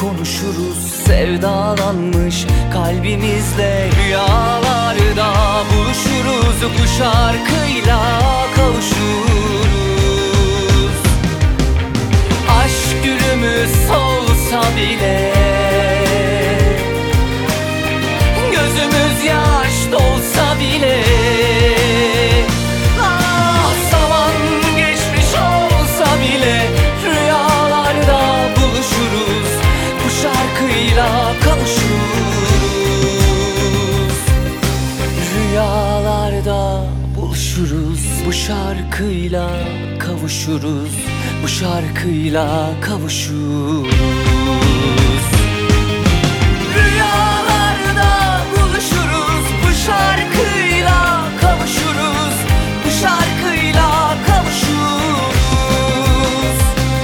konuşuruz. Sevdalanmış kalbimizle rüyalarda buluşuruz. Bu şarkıyla kavuşuruz. Aşk gülümüz solsa bile, gözümüz yaş dolsa bile, zaman geçmiş olsa bile rüyalarda buluşuruz. Bu şarkıyla kavuşuruz. Rüyalarda buluşuruz. Bu şarkıyla kavuşuruz. Bu şarkıyla kavuşuruz. Rüyalarda buluşuruz. Bu şarkıyla kavuşuruz. Bu şarkıyla kavuşuruz.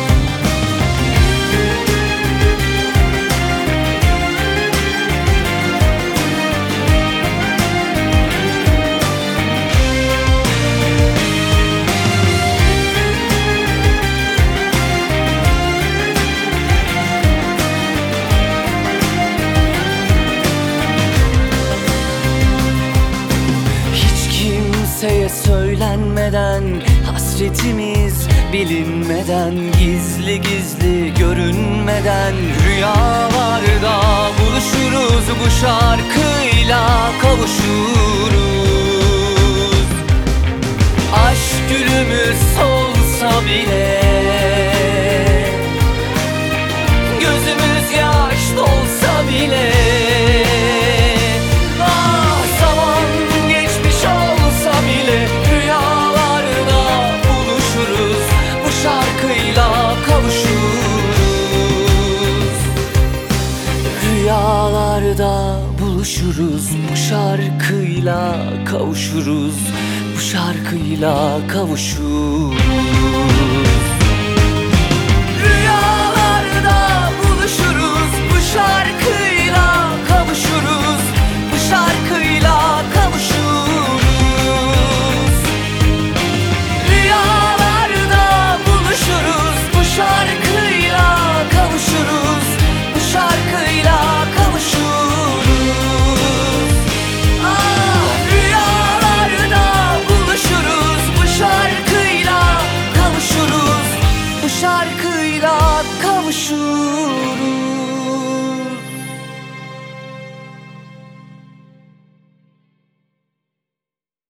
Kimseye söylenmeden, hasretimiz bilinmeden, gizli gizli görünmeden rüyalarda buluşuruz. Bu şarkıyla kavuşuruz. Aşk gülümüz solsa bile, gözümüz yaş dolsa bile, rüyalarda buluşuruz. Bu şarkıyla kavuşuruz. Bu şarkıyla kavuşuruz.